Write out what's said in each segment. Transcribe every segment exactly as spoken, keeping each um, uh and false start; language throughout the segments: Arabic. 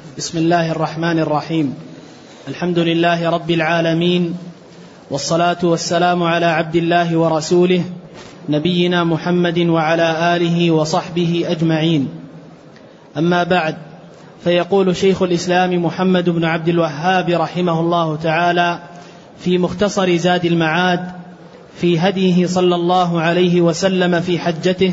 بسم الله الرحمن الرحيم. الحمد لله رب العالمين، والصلاة والسلام على عبد الله ورسوله نبينا محمد وعلى آله وصحبه أجمعين. أما بعد، فيقول شيخ الإسلام محمد بن عبد الوهاب رحمه الله تعالى في مختصر زاد المعاد في هديه صلى الله عليه وسلم في حجته: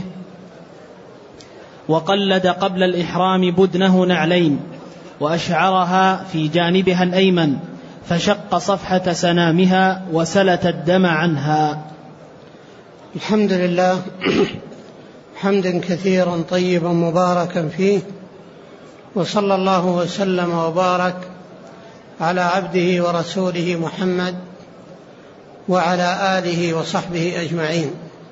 وقلد قبل الإحرام بدنه نعلين، وأشعرها في جانبها الأيمن، فشق صفحة سنامها وسلت الدم عنها. الحمد لله حمدا كثيرا طيبا مباركا فيه، وصلى الله وسلم وبارك على عبده ورسوله محمد وعلى آله وصحبه أجمعين.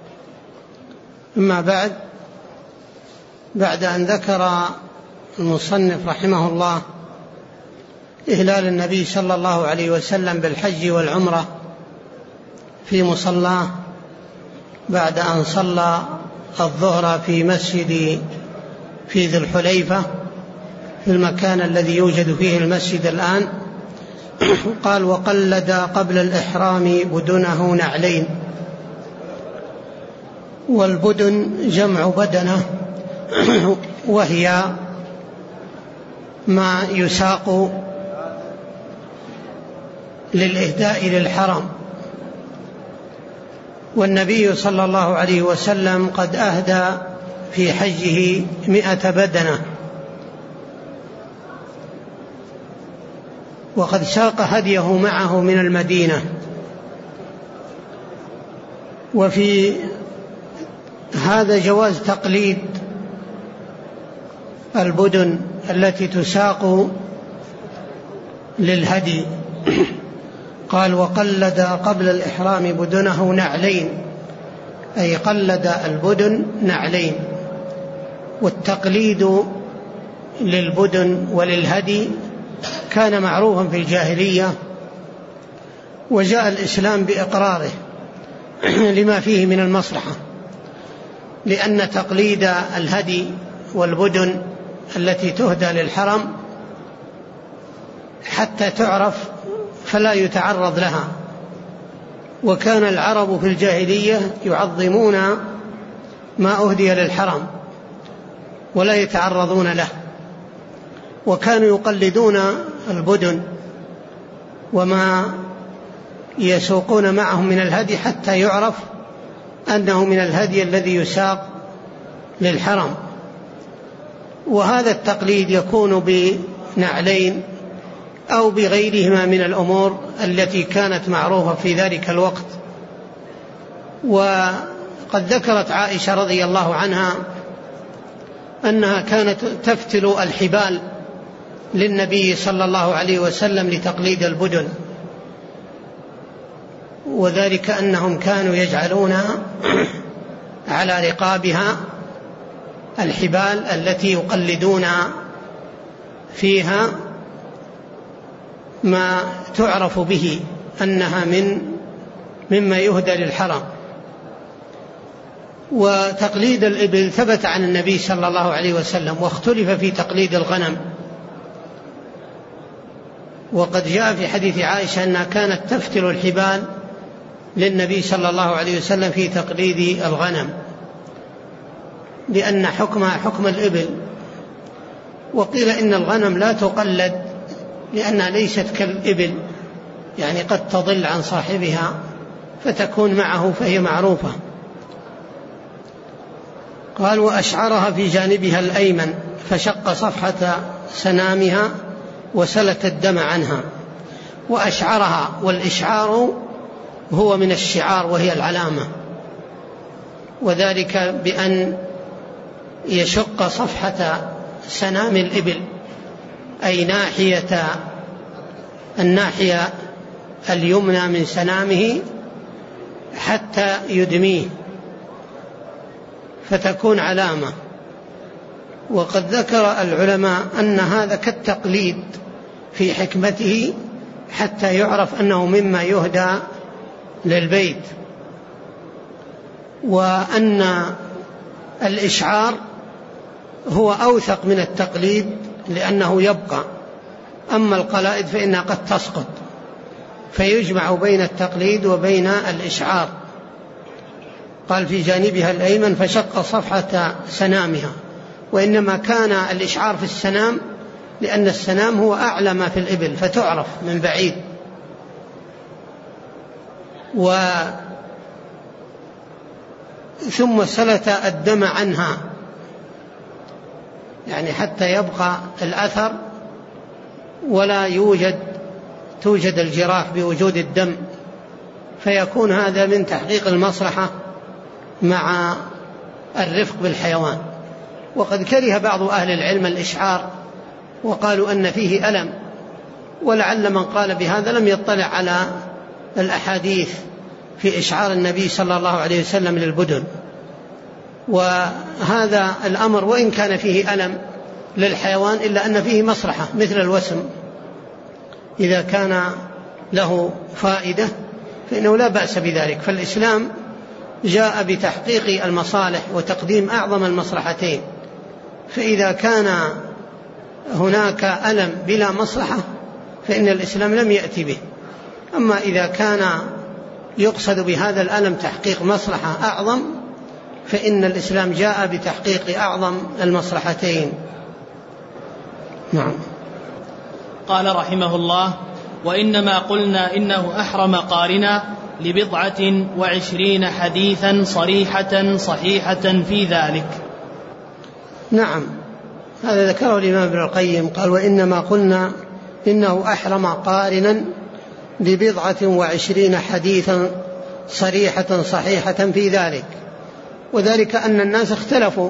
أما بعد، بعد أن ذكر المصنف رحمه الله إهلال النبي صلى الله عليه وسلم بالحج والعمرة في مصلاه بعد أن صلى الظهر في مسجد في ذي الحليفة في المكان الذي يوجد فيه المسجد الآن، قال: وقلد قبل الإحرام بدنه نعلين. والبدن جمع بدنه، وهي ما يساق للإهداء للحرم. والنبي صلى الله عليه وسلم قد أهدى في حجه مئة بدنة، وقد ساق هديه معه من المدينة. وفي هذا جواز تقليد البدن التي تساق للهدي. قال: وقلد قبل الإحرام بدنه نعلين، أي قلد البدن نعلين. والتقليد للبدن وللهدي كان معروفا في الجاهلية، وجاء الإسلام بإقراره لما فيه من المصلحة، لأن تقليد الهدي والبدن التي تهدى للحرم حتى تعرف فلا يتعرض لها. وكان العرب في الجاهلية يعظمون ما أهدي للحرم ولا يتعرضون له، وكانوا يقلدون البدن وما يسوقون معهم من الهدي حتى يعرف أنه من الهدي الذي يساق للحرم. وهذا التقليد يكون بنعلين أو بغيرهما من الأمور التي كانت معروفة في ذلك الوقت. وقد ذكرت عائشة رضي الله عنها أنها كانت تفتل الحبال للنبي صلى الله عليه وسلم لتقليد البدن، وذلك أنهم كانوا يجعلون على رقابها الحبال التي يقلدون فيها ما تعرف به أنها من مما يهدى للحرم. وتقليد الإبل ثبت عن النبي صلى الله عليه وسلم، واختلف في تقليد الغنم. وقد جاء في حديث عائشة أنها كانت تفتل الحبال للنبي صلى الله عليه وسلم في تقليد الغنم، لأن حكمها حكم الإبل. وقيل إن الغنم لا تقلد لأنها ليست كالإبل، يعني قد تضل عن صاحبها فتكون معه فهي معروفة. قال: وأشعرها في جانبها الأيمن، فشق صفحة سنامها وسلت الدم عنها. وأشعرها، والإشعار هو من الشعار وهي العلامة، وذلك بأن يشق صفحة سنام الإبل، أي ناحية الناحية اليمنى من سنامه حتى يدميه، فتكون علامة. وقد ذكر العلماء أن هذا كالتقليد في حكمته حتى يعرف أنه مما يهدى للبيت، وأن الإشعار هو أوثق من التقليد لأنه يبقى، أما القلائد فإنها قد تسقط، فيجمع بين التقليد وبين الإشعار. قال في جانبها الأيمن فشق صفحة سنامها، وإنما كان الإشعار في السنام لأن السنام هو أعلى ما في الإبل فتعرف من بعيد. و ثم سلت الدم عنها، يعني حتى يبقى الأثر ولا يوجد توجد الجراح بوجود الدم، فيكون هذا من تحقيق المصلحة مع الرفق بالحيوان. وقد كره بعض أهل العلم الإشعار وقالوا أن فيه ألم، ولعل من قال بهذا لم يطلع على الأحاديث في إشعار النبي صلى الله عليه وسلم للبدن. وهذا الأمر وإن كان فيه ألم للحيوان إلا أن فيه مصلحة مثل الوسم، إذا كان له فائدة فإنه لا بأس بذلك. فالإسلام جاء بتحقيق المصالح وتقديم أعظم المصلحتين، فإذا كان هناك ألم بلا مصلحة فإن الإسلام لم يأتي به. أما إذا كان يقصد بهذا الألم تحقيق مصلحة أعظم فإن الإسلام جاء بتحقيق أعظم المصلحتين. نعم. قال رحمه الله: وإنما قلنا إنه أحرم قارنا لبضعة وعشرين حديثا صريحة صحيحة في ذلك. نعم، هذا ذكره الإمام ابن القيم، قال: وإنما قلنا إنه أحرم قارنا لبضعة وعشرين حديثا صريحة صحيحة في ذلك. وذلك أن الناس اختلفوا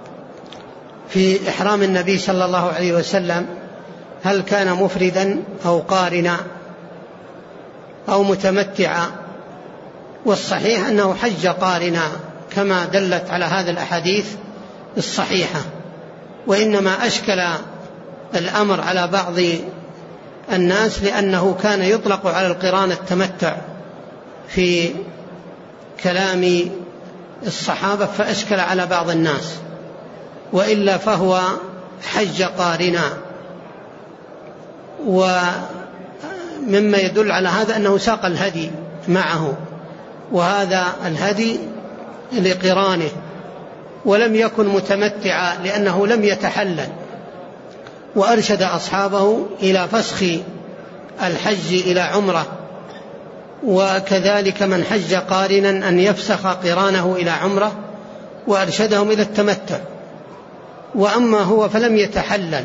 في إحرام النبي صلى الله عليه وسلم، هل كان مفردا أو قارنا أو متمتعا، والصحيح أنه حج قارنا كما دلت على هذا الأحاديث الصحيحة. وإنما أشكل الأمر على بعض الناس لأنه كان يطلق على القران التمتع في كلام الصحابة فأشكل على بعض الناس، وإلا فهو حج قارنا. ومما يدل على هذا أنه ساق الهدي معه، وهذا الهدي لقرانه، ولم يكن متمتعا لأنه لم يتحلل. وأرشد أصحابه إلى فسخ الحج إلى عمرة، وكذلك من حج قارنا أن يفسخ قرانه إلى عمرة، وأرشدهم إلى التمتع. وأما هو فلم يتحلل،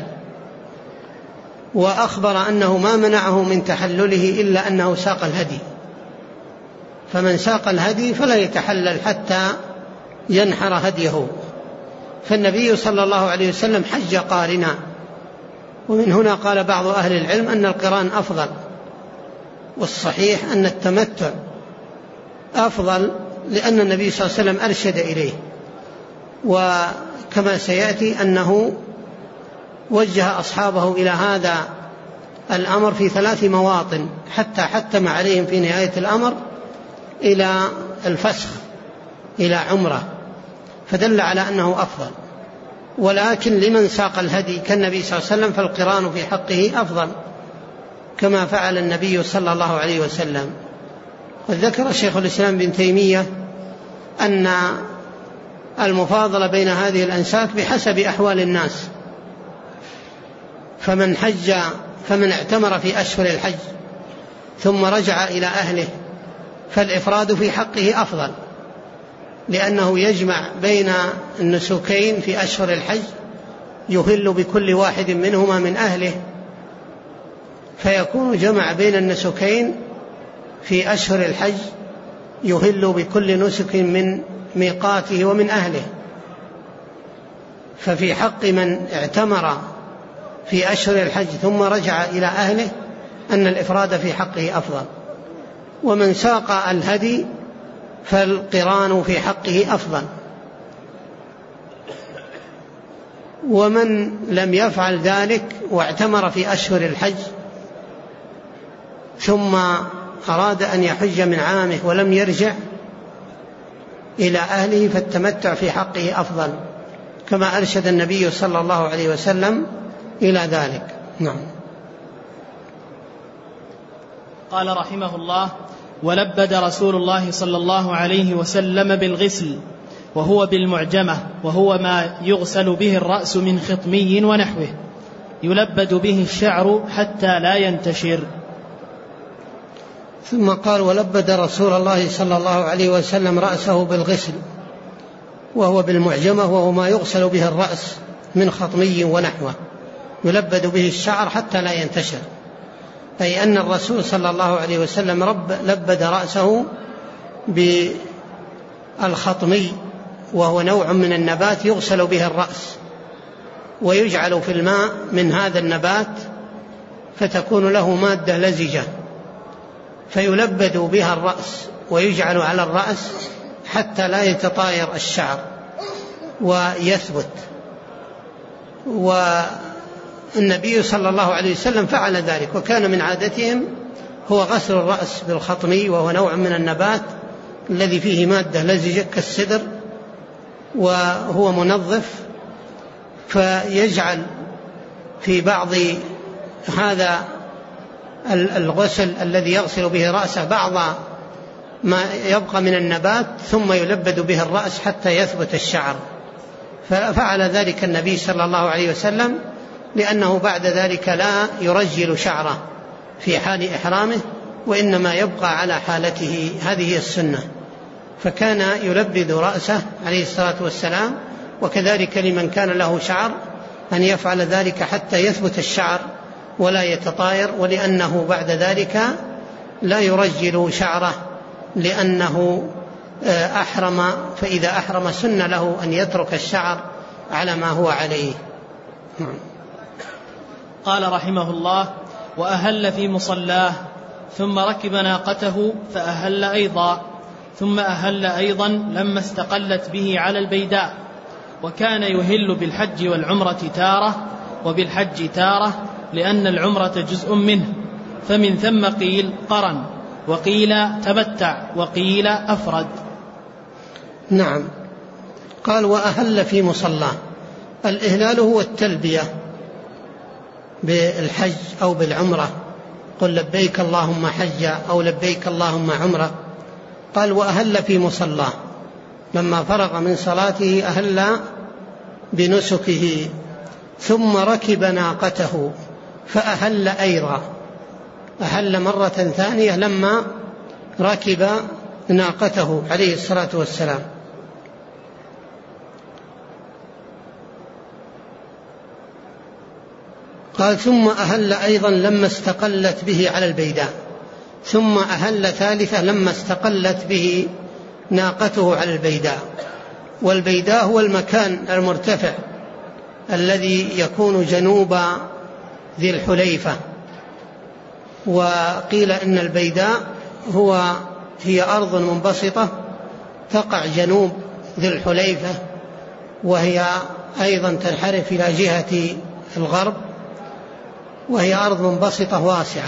وأخبر أنه ما منعه من تحلله إلا أنه ساق الهدي، فمن ساق الهدي فلا يتحلل حتى ينحر هديه. فالنبي صلى الله عليه وسلم حج قارنا، ومن هنا قال بعض أهل العلم أن القران أفضل، والصحيح أن التمتع أفضل لأن النبي صلى الله عليه وسلم أرشد إليه. وكما سيأتي أنه وجه أصحابه إلى هذا الأمر في ثلاث مواطن حتى حتم عليهم في نهاية الأمر إلى الفسخ إلى عمرة، فدل على أنه أفضل. ولكن لمن ساق الهدي كالنبي صلى الله عليه وسلم فالقران في حقه أفضل، كما فعل النبي صلى الله عليه وسلم. وذكر شيخ الإسلام ابن تيمية أن المفاضلة بين هذه الأنساك بحسب أحوال الناس، فمن حج فمن اعتمر في أشهر الحج ثم رجع إلى أهله فالإفراد في حقه أفضل، لأنه يجمع بين النسكين في أشهر الحج، يهل بكل واحد منهما من أهله، فيكون جمع بين النسكين في أشهر الحج، يهل بكل نسك من ميقاته ومن أهله. ففي حق من اعتمر في أشهر الحج ثم رجع إلى أهله أن الإفراد في حقه أفضل. ومن ساق الهدي فالقران في حقه أفضل. ومن لم يفعل ذلك واعتمر في أشهر الحج ثم أراد أن يحج من عامه ولم يرجع إلى أهله فالتمتع في حقه أفضل، كما أرشد النبي صلى الله عليه وسلم إلى ذلك. نعم. قال رحمه الله: ولبد رسول الله صلى الله عليه وسلم بالغسل، وهو بالمعجمة، وهو ما يغسل به الرأس من خطمي ونحوه، يلبد به الشعر حتى لا ينتشر. ثم قال: ولبد رسول الله صلى الله عليه وسلم رأسه بالغسل، وهو بالمعجمة، وهو ما يغسل به الرأس من خطمي ونحوه، يلبد به الشعر حتى لا ينتشر، أي أن الرسول صلى الله عليه وسلم رب لبد رأسه بالخطمي، وهو نوع من النبات يغسل به الرأس، ويجعل في الماء من هذا النبات فتكون له مادة لزجة، فيلبد بها الرأس ويجعل على الرأس حتى لا يتطاير الشعر ويثبت. والنبي صلى الله عليه وسلم فعل ذلك، وكان من عادتهم هو غسل الرأس بالخطمي، وهو نوع من النبات الذي فيه مادة لزجة كالسدر، وهو منظف، فيجعل في بعض هذا الغسل الذي يغسل به رأسه بعض ما يبقى من النبات، ثم يلبد به الرأس حتى يثبت الشعر. ففعل ذلك النبي صلى الله عليه وسلم، لأنه بعد ذلك لا يرجل شعره في حال إحرامه، وإنما يبقى على حالته. هذه السنة. فكان يلبد رأسه عليه الصلاة والسلام، وكذلك لمن كان له شعر أن يفعل ذلك حتى يثبت الشعر ولا يتطاير، ولأنه بعد ذلك لا يرجل شعره لأنه أحرم، فإذا أحرم سن له أن يترك الشعر على ما هو عليه. قال رحمه الله: وأهل في مصلاه، ثم ركب ناقته فأهل أيضا، ثم أهل أيضا لما استقلت به على البيداء، وكان يهل بالحج والعمرة تارة، وبالحج تارة، لأن العمرة جزء منه، فمن ثم قيل قرن، وقيل تمتع، وقيل أفرد. نعم. قال: وأهل في مصلاه. الإهلال هو التلبية بالحج أو بالعمرة، قل لبيك اللهم حجا أو لبيك اللهم عمرة. قال: وأهل في مصلاه، لما فرغ من صلاته أهل بنسكه، ثم ركب ناقته فأهل أيضا، أهل مرة ثانية لما ركب ناقته عليه الصلاة والسلام. قال: ثم أهل أيضا لما استقلت به على البيداء، ثم أهل ثالثة لما استقلت به ناقته على البيداء. والبيداء هو المكان المرتفع الذي يكون جنوب ذي الحليفة. وقيل إن البيداء هو هي أرض منبسطة تقع جنوب ذي الحليفة، وهي أيضا تنحرف إلى جهة الغرب، وهي أرض منبسطة واسعة.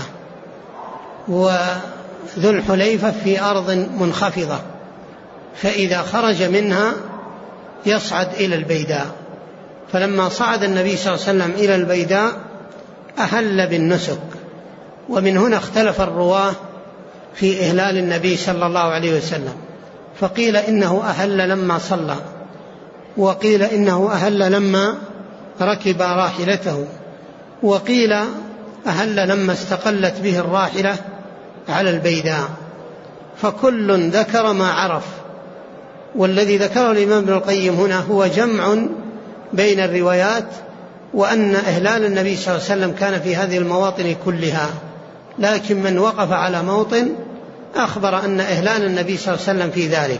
وذو الحليفة في أرض منخفضة، فإذا خرج منها يصعد إلى البيداء. فلما صعد النبي صلى الله عليه وسلم إلى البيداء أهل بالنسك. ومن هنا اختلف الرواة في إهلال النبي صلى الله عليه وسلم، فقيل إنه أهل لما صلى، وقيل إنه أهل لما ركب راحلته، وقيل أهل لما استقلت به الراحلة على البيداء. فكل ذكر ما عرف. والذي ذكره الإمام ابن القيم هنا هو جمع بين الروايات، وأن إهلال النبي صلى الله عليه وسلم كان في هذه المواطن كلها، لكن من وقف على موطن أخبر أن إهلال النبي صلى الله عليه وسلم في ذلك.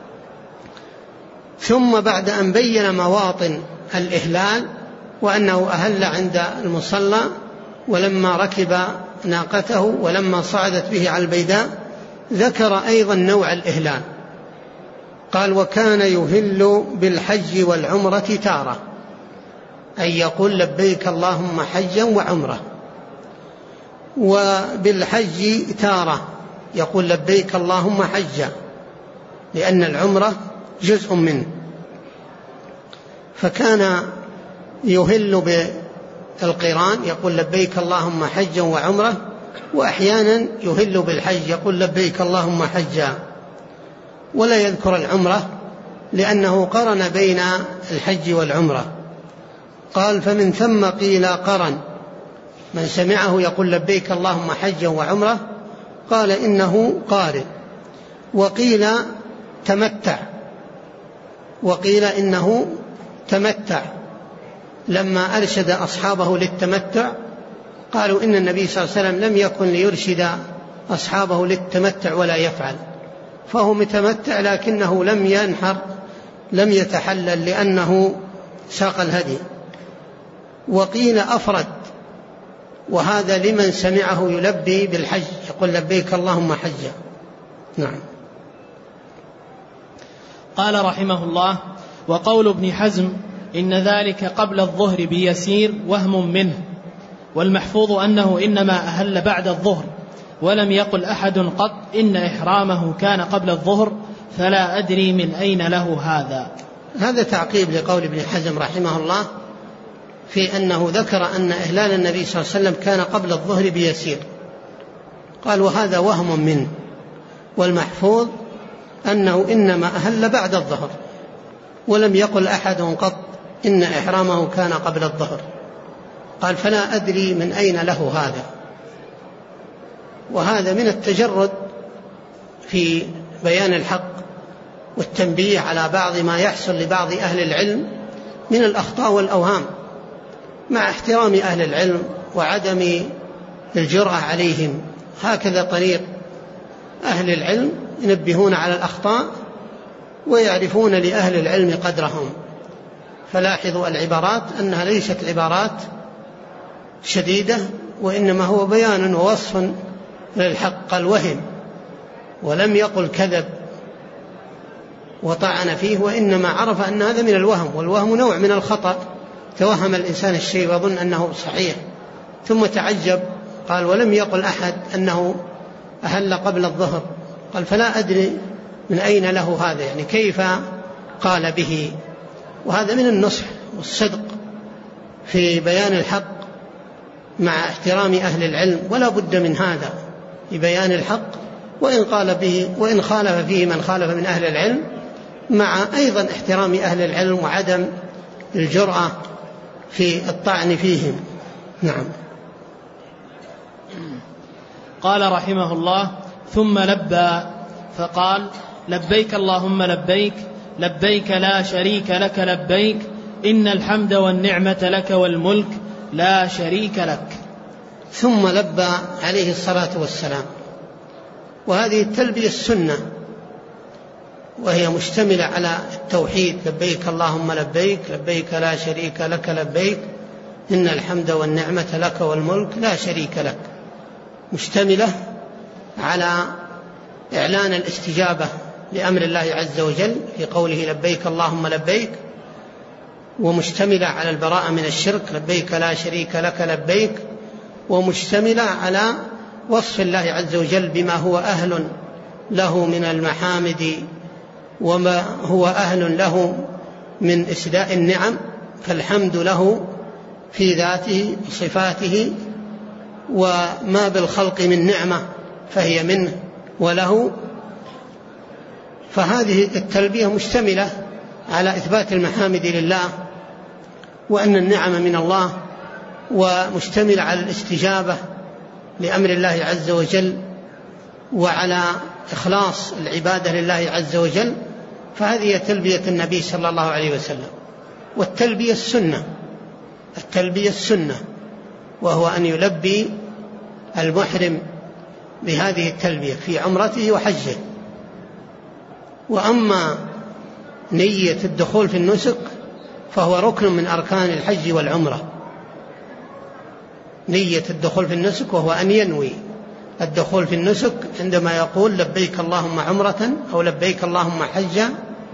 ثم بعد أن بين مواطن الإهلال وأنه أهل عند المصلى، ولما ركب ناقته، ولما صعدت به على البيداء، ذكر أيضا نوع الإهلال. قال: وكان يهل بالحج والعمرة تارة، أي يقول لبيك اللهم حجا وعمرة. وبالحج تارة يقول لبيك اللهم حجا، لأن العمرة جزء منه. فكان يهل القران يقول لبيك اللهم حجا وعمرة، وأحيانا يهل بالحج يقول لبيك اللهم حجا، ولا يذكر العمرة لأنه قرن بين الحج والعمرة. قال فمن ثم قيل قرن، من سمعه يقول لبيك اللهم حجا وعمرة قال إنه قارن. وقيل تمتع، وقيل إنه تمتع لما أرشد أصحابه للتمتع قالوا إن النبي صلى الله عليه وسلم لم يكن ليرشد أصحابه للتمتع ولا يفعل، فهو متمتع لكنه لم ينحر لم يتحلل لأنه ساق الهدي. وقيل أفرد، وهذا لمن سمعه يلبي بالحج يقول لبيك اللهم حجا. نعم. قال رحمه الله: وقول ابن حزم إن ذلك قبل الظهر بيسير وهم منه، والمحفوظ أنه إنما أهل بعد الظهر، ولم يقل أحد قط إن إحرامه كان قبل الظهر، فلا أدري من أين له هذا. هذا تعقيب لقول ابن حزم رحمه الله في أنه ذكر أن إهلال النبي صلى الله عليه وسلم كان قبل الظهر بيسير، قال وهذا وهم منه، والمحفوظ أنه إنما أهل بعد الظهر، ولم يقل أحد قط إن إحرامه كان قبل الظهر. قال فلا أدري من أين له هذا. وهذا من التجرد في بيان الحق والتنبيه على بعض ما يحصل لبعض أهل العلم من الأخطاء والأوهام، مع احترام أهل العلم وعدم الجرأة عليهم. هكذا طريق أهل العلم، ينبهون على الأخطاء ويعرفون لأهل العلم قدرهم. فلاحظوا العبارات أنها ليست عبارات شديدة، وإنما هو بيان ووصف للحق الوهم، ولم يقل كذب وطعن فيه، وإنما عرف أن هذا من الوهم، والوهم نوع من الخطأ. توهم الإنسان الشيء وظن أنه صحيح ثم تعجب. قال ولم يقل أحد أنه أهل قبل الظهر. قال فلا أدري من أين له هذا، يعني كيف قال به. وهذا من النصح والصدق في بيان الحق مع احترام أهل العلم، ولا بد من هذا في بيان الحق، وإن قال به وإن خالف فيه من خالف من أهل العلم، مع أيضا احترام أهل العلم وعدم الجرأة في الطعن فيهم. نعم. قال رحمه الله: ثم لبى فقال: لبيك اللهم لبيك، لبيك لا شريك لك لبيك، إن الحمد والنعمة لك والملك لا شريك لك. ثم لبى عليه الصلاة والسلام. وهذه التلبية السنة، وهي مشتملة على التوحيد: لبيك اللهم لبيك، لبيك لا شريك لك لبيك، إن الحمد والنعمة لك والملك لا شريك لك، مشتملة على إعلان الاستجابة لأمر الله عز وجل في قوله لبيك اللهم لبيك، ومشتملة على البراءة من الشرك: لبيك لا شريك لك لبيك، ومشتملة على وصف الله عز وجل بما هو أهل له من المحامد وما هو أهل له من إسداء النعم، فالحمد له في ذاته وصفاته، وما بالخلق من نعمة فهي منه وله. فهذه التلبية مشتملة على إثبات المحامد لله وأن النعم من الله، ومشتملة على الاستجابة لأمر الله عز وجل وعلى إخلاص العبادة لله عز وجل. فهذه تلبية النبي صلى الله عليه وسلم. والتلبية السنة، التلبية السنة وهو أن يلبي المحرم بهذه التلبية في عمرته وحجه. وأما نية الدخول في النسك فهو ركن من أركان الحج والعمرة. نية الدخول في النسك وهو أن ينوي الدخول في النسك عندما يقول لبيك اللهم عمرة أو لبيك اللهم حجا،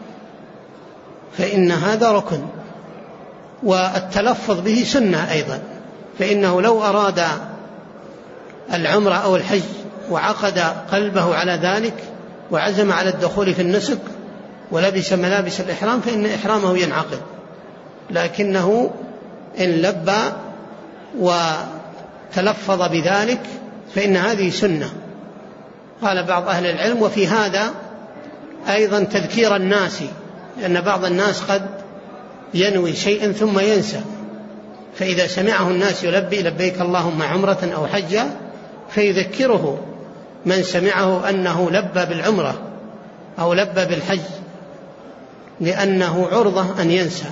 فإن هذا ركن. والتلفظ به سنة أيضا، فإنه لو أراد العمرة أو الحج وعقد قلبه على ذلك وعزم على الدخول في النسك ولبس ملابس الإحرام فإن إحرامه ينعقد، لكنه إن لبى وتلفظ بذلك فإن هذه سنة. قال بعض أهل العلم: وفي هذا أيضا تذكير الناس، لأن بعض الناس قد ينوي شيئا ثم ينسى، فإذا سمعه الناس يلبي لبيك اللهم عمرة أو حجة فيذكره من سمعه أنه لبى بالعمرة أو لبى بالحج، لأنه عرضة أن ينسى.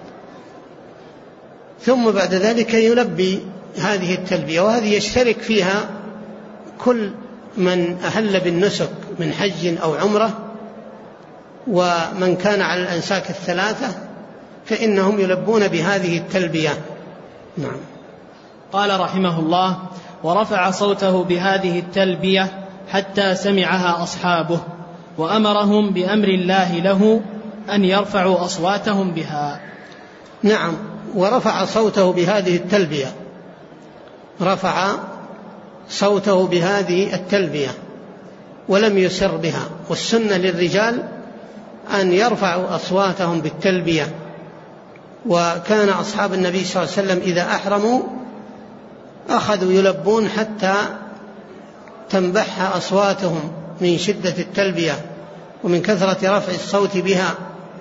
ثم بعد ذلك يلبي هذه التلبية، وهذه يشترك فيها كل من أهل بالنسك من حج أو عمرة، ومن كان على الأنساك الثلاثة فإنهم يلبون بهذه التلبية. نعم. قال رحمه الله: ورفع صوته بهذه التلبية حتى سمعها أصحابه، وأمرهم بأمر الله له أن يرفعوا أصواتهم بها. نعم، ورفع صوته بهذه التلبية، رفع صوته بهذه التلبية ولم يسر بها. والسنة للرجال أن يرفعوا أصواتهم بالتلبية، وكان أصحاب النبي صلى الله عليه وسلم إذا أحرموا أخذوا يلبون حتى تنبح أصواتهم من شدة التلبية ومن كثرة رفع الصوت بها.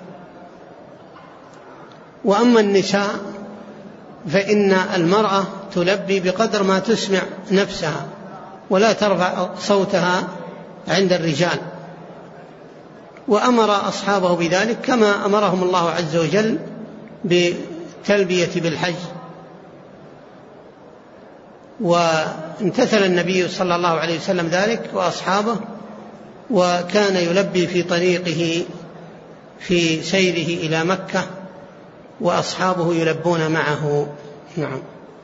وأما النساء فإن المرأة تلبي بقدر ما تسمع نفسها ولا ترفع صوتها عند الرجال، وأمر أصحابه بذلك كما أمرهم الله عز وجل بالتلبية بالحج. وامتثل النبي صلى الله عليه وسلم ذلك وأصحابه، وكان يلبي في طريقه في سيره إلى مكة وأصحابه يلبون معه. نعم.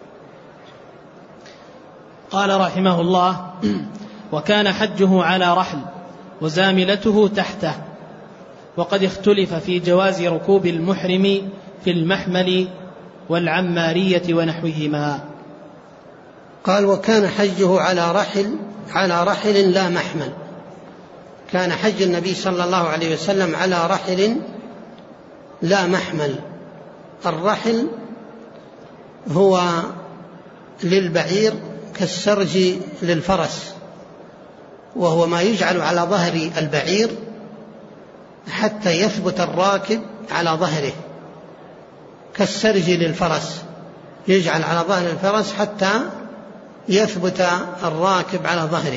قال رحمه الله: وكان حجه على رحل وزاملته تحته، وقد اختلف في جواز ركوب المحرم في المحمل والعمارية ونحوهما. قال: وكان حجه على رحل على رحل لا محمل. كان حج النبي صلى الله عليه وسلم على رحل لا محمل. الرحل هو للبعير كالسرج للفرس، وهو ما يجعل على ظهر البعير حتى يثبت الراكب على ظهره، كالسرج للفرس، يجعل على ظهر الفرس حتى يثبت الراكب على ظهره.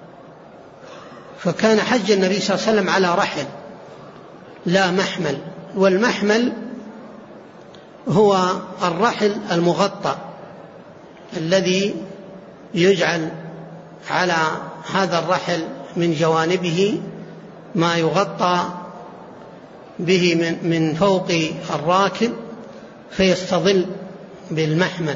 فكان حج النبي صلى الله عليه وسلم على رحل لا محمل. والمحمل هو الرحل المغطى الذي يجعل على هذا الرحل من جوانبه ما يغطى به من, من فوق الراكب فيستظل بالمحمل،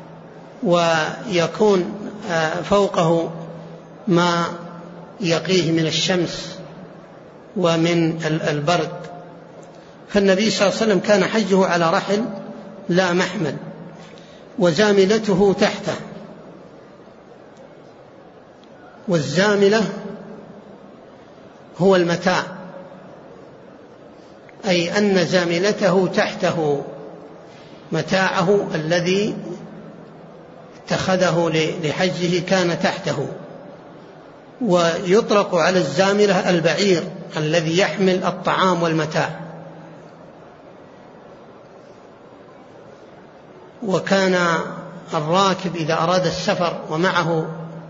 ويكون فوقه ما يقيه من الشمس ومن البرد. فالنبي صلى الله عليه وسلم كان حجه على رحل لا محمل وزاملته تحته. والزاملة هو المتاع، أي أن زاملته تحته متاعه الذي اتخذه لحجه كان تحته. ويطلق على الزاملة البعير الذي يحمل الطعام والمتاع. وكان الراكب إذا أراد السفر ومعه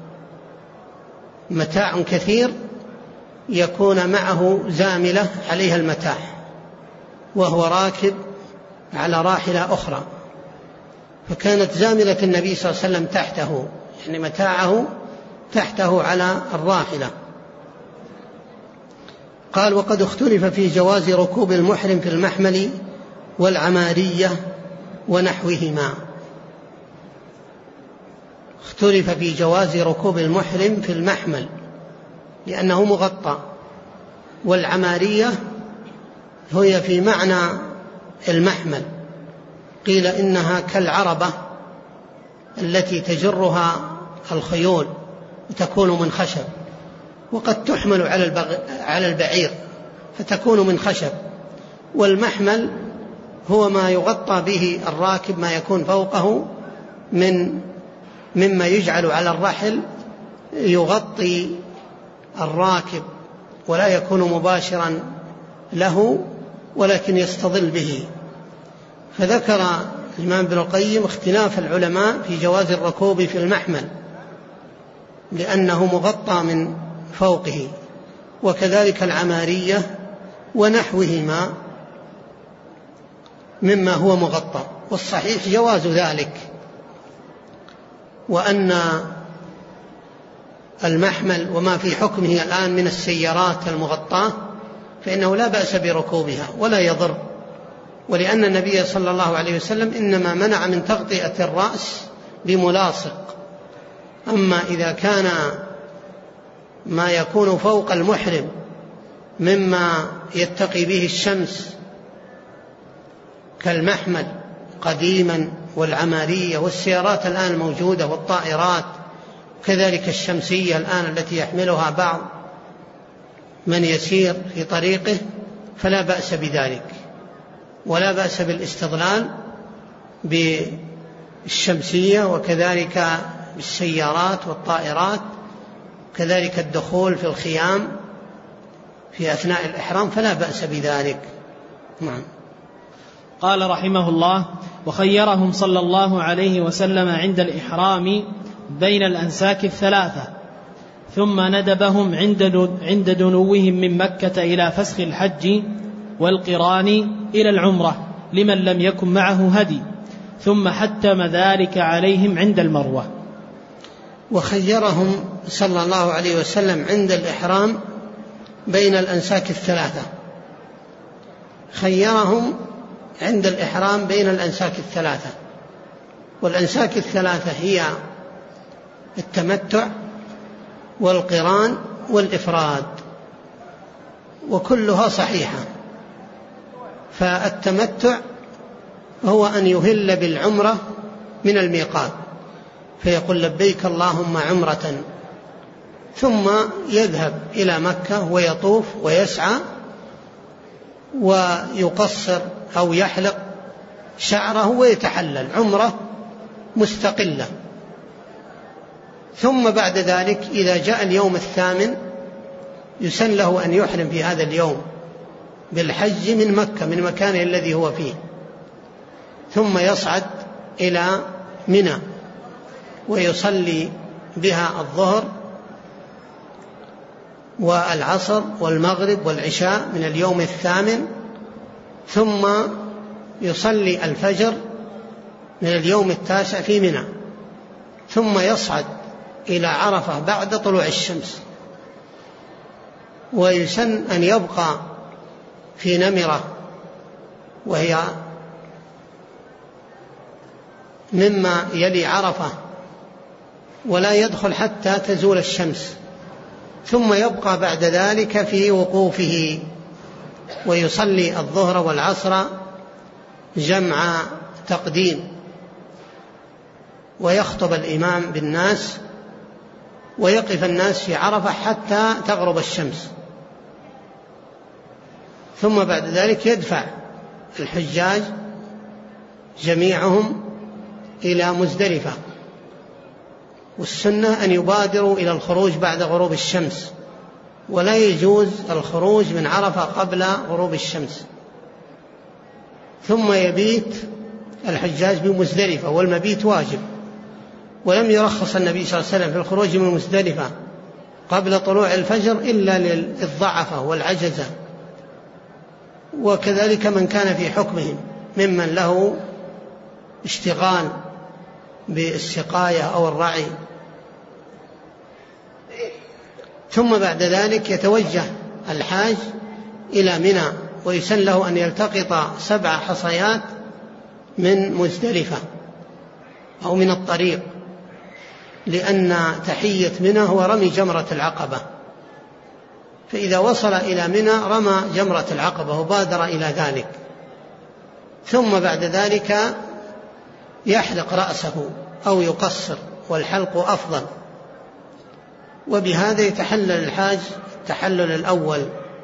متاع كثير يكون معه زاملة عليها المتاع وهو راكب على راحلة أخرى، فكانت زاملة النبي صلى الله عليه وسلم تحته، يعني متاعه تحته على الراحلة. قال: وقد اختلف في جواز ركوب المحرم في المحمل والعمارية ونحوهما. اختلف في جواز ركوب المحرم في المحمل لأنه مغطى، والعمارية هي في معنى المحمل. قيل إنها كالعربة التي تجرها الخيول وتكون من خشب، وقد تحمل على البعير فتكون من خشب. والمحمل هو ما يغطى به الراكب، ما يكون فوقه من مما يجعل على الرحل يغطي الراكب ولا يكون مباشرا له ولكن يستظل به. فذكر الإمام ابن القيم اختلاف العلماء في جواز الركوب في المحمل لأنه مغطى من فوقه، وكذلك العمارية ونحوهما مما هو مغطى، والصحيح جواز ذلك، وأن المحمل وما في حكمه الآن من السيارات المغطاة فإنه لا بأس بركوبها ولا يضر، ولأن النبي صلى الله عليه وسلم إنما منع من تغطية الرأس بملاصق. أما إذا كان ما يكون فوق المحرم مما يتقي به الشمس كالمحمل قديما والعمارية والسيارات الآن الموجودة والطائرات، كذلك الشمسية الآن التي يحملها بعض من يسير في طريقه، فلا بأس بذلك، ولا بأس بالاستظلال بالشمسية وكذلك بالسيارات والطائرات، كذلك الدخول في الخيام في أثناء الإحرام فلا بأس بذلك. نعم. قال رحمه الله: وخيرهم صلى الله عليه وسلم عند الإحرام بين الأنساك الثلاثة، ثم ندبهم عند دنوهم من مكة إلى فسخ الحج والقران إلى العمرة لمن لم يكن معه هدي، ثم حتم ذلك عليهم عند المروة. وخيرهم صلى الله عليه وسلم عند الإحرام بين الأنساك الثلاثة، خيرهم عند الإحرام بين الأنساك الثلاثة، والأنساك الثلاثة هي التمتع والقران والإفراد، وكلها صحيحة. فالتمتع هو أن يهل بالعمرة من الميقات فيقول لبيك اللهم عمرة، ثم يذهب إلى مكة ويطوف ويسعى ويقصر أو يحلق شعره ويتحلل عمرة مستقلة. ثم بعد ذلك إذا جاء اليوم الثامن يسن له أن يحرم في هذا اليوم بالحج من مكة من مكانه الذي هو فيه، ثم يصعد إلى منى ويصلي بها الظهر والعصر والمغرب والعشاء من اليوم الثامن، ثم يصلي الفجر من اليوم التاسع في منى، ثم يصعد إلى عرفة بعد طلوع الشمس. ويسن أن يبقى في نمرة وهي مما يلي عرفة ولا يدخل حتى تزول الشمس، ثم يبقى بعد ذلك في وقوفه ويصلي الظهر والعصر جمع تقديم، ويخطب الإمام بالناس ويقف الناس في عرفة حتى تغرب الشمس، ثم بعد ذلك يدفع الحجاج جميعهم إلى مزدلفة. والسنة أن يبادروا إلى الخروج بعد غروب الشمس، ولا يجوز الخروج من عرفة قبل غروب الشمس. ثم يبيت الحجاج بمزدلفة، والمبيت واجب، ولم يرخص النبي صلى الله عليه وسلم في الخروج من مزدلفة قبل طلوع الفجر إلا للضعفة والعجزة، وكذلك من كان في حكمهم ممن له اشتغال بالسقاية أو الرعي. ثم بعد ذلك يتوجه الحاج إلى منى، ويسن له أن يلتقط سبع حصيات من مزدلفة أو من الطريق، لأن تحية منى هو رمي جمرة العقبة، فإذا وصل إلى منى رمى جمرة العقبة وبادر إلى ذلك. ثم بعد ذلك يحلق رأسه أو يقصر، والحلق أفضل، وبهذا يتحلل الحاج التحلل الأول.